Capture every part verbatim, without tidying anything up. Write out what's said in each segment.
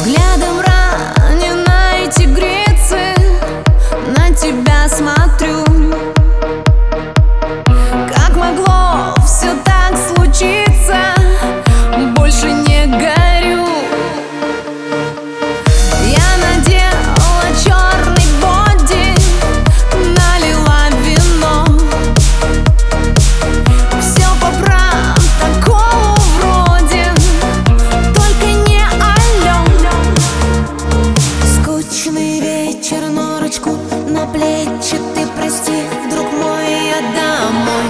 Взглядом раненой тигрицы на тебя смотрю. Как могло все так случиться? Больше не горю. Я надела черный боди, налила вино. Все по протоколу вроде, только не алло. Скучный вечер, норочку на плечи ты прости, друг мой, я домой.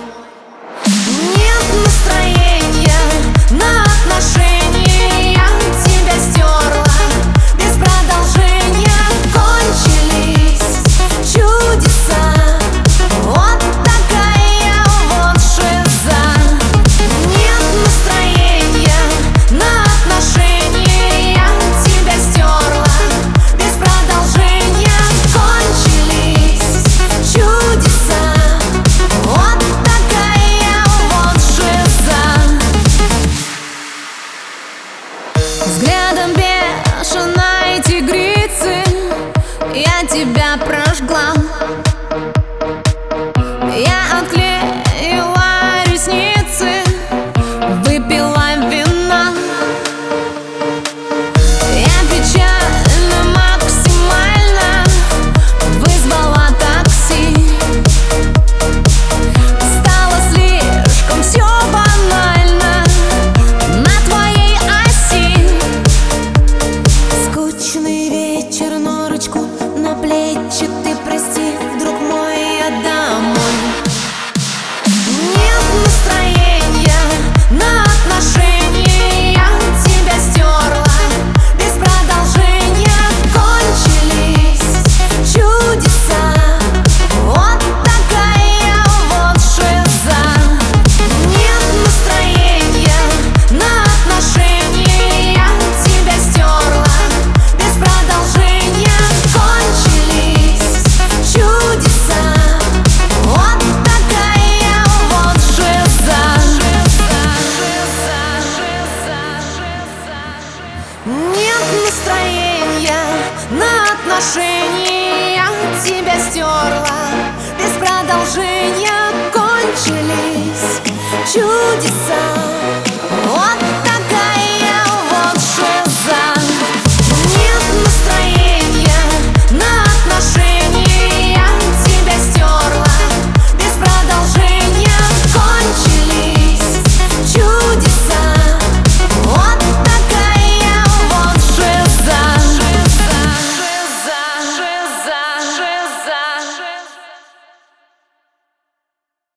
Нет настроения на отношения, я тебя стерла без продолжения. Кончились чудеса, вот такая вот шиза. Нет настроения на отношения, я тебя стерла без продолжения. Кончились чудеса, вот такая вот шиза. Взглядом бешеной тигрицы я тебя прожгла. Я отклеила ресницы, выпила вина. Я печально максимально вызвала такси. Стало слишком все банально на твоей оси. Скучный вечер, норочку на плечи ты прости, друг мой, я домой. Нет настроения на отношения, я тебя стерла без продолжения. Кончились чудеса, вот такая вот шиза. Нет настроения на отношения, я тебя стерла без продолжения. Кончились чудеса, вот такая вот шиза. Нет настроения на отношения, я тебя стерла без продолжения. Кончились чудеса.